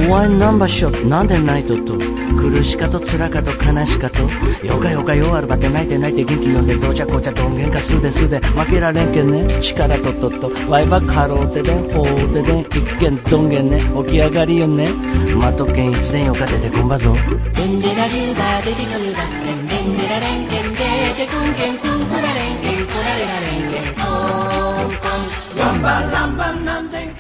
ワインナンバーショットなんでないとと苦しかと辛かと悲しかとよかよかよあるばって泣いて泣いて元気読んでどちゃこちゃどんげんかすで負けられんけんね力とワイバカローテでんほうてでん一見どんげんね起き上がりよねまとけんいつでんよか出てこんばぞデンデラリューダデデコユダデンデンデラレンケンデデクンケンクンクラレンケンコラレラレンケンポンポンランバンランバンなんでん